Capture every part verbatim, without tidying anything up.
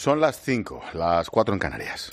Son las cinco, las cuatro en Canarias.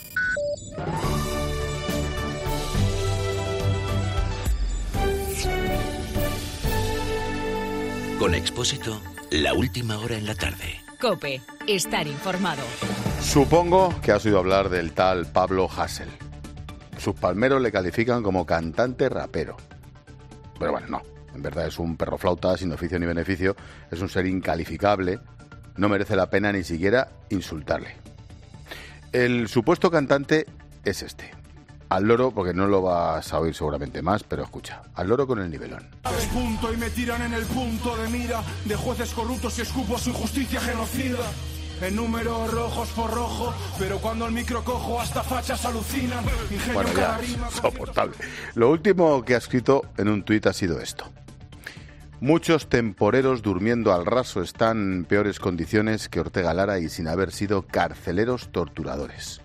Con Expósito, la última hora en la tarde. COPE, estar informado. Supongo que has oído hablar del tal Pablo Hasél. Sus palmeros le califican como cantante rapero. Pero bueno, no. En verdad es un perro flauta sin oficio ni beneficio. Es un ser incalificable. No merece la pena ni siquiera insultarle. El supuesto cantante es este. Al loro, porque no lo vas a oír seguramente más, pero escucha. Al loro con el nivelón. Punto y me tiran en el punto de mira de jueces corruptos y escupo su injusticia genocida. En números rojos por rojo, pero cuando el micro cojo hasta fachas alucinan. Ingenio Bueno, ya, rima, soportable. Lo último que ha escrito en un tuit ha sido esto. Muchos temporeros durmiendo al raso están en peores condiciones que Ortega Lara y sin haber sido carceleros torturadores.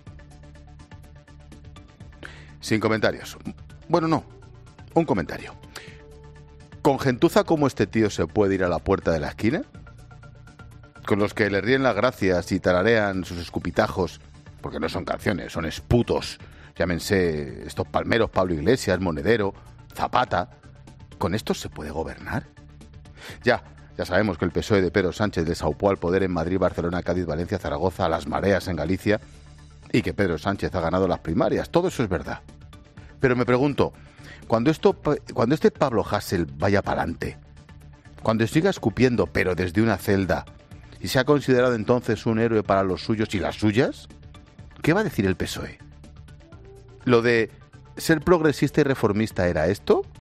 Sin comentarios. Bueno, no. Un comentario. ¿Con gentuza como este tío se puede ir a la puerta de la esquina? ¿Con los que le ríen las gracias y tararean sus escupitajos? Porque no son canciones, son esputos. Llámense estos palmeros, Pablo Iglesias, Monedero, Zapata. ¿Con estos se puede gobernar? Ya, ya sabemos que el P S O E de Pedro Sánchez le saupó al poder en Madrid, Barcelona, Cádiz, Valencia, Zaragoza, a las mareas en Galicia y que Pedro Sánchez ha ganado las primarias. Todo eso es verdad. Pero me pregunto, cuando, esto, cuando este Pablo Hasél vaya para adelante, cuando siga escupiendo pero desde una celda y sea considerado entonces un héroe para los suyos y las suyas, ¿qué va a decir el P S O E? ¿Lo de ser progresista y reformista era esto?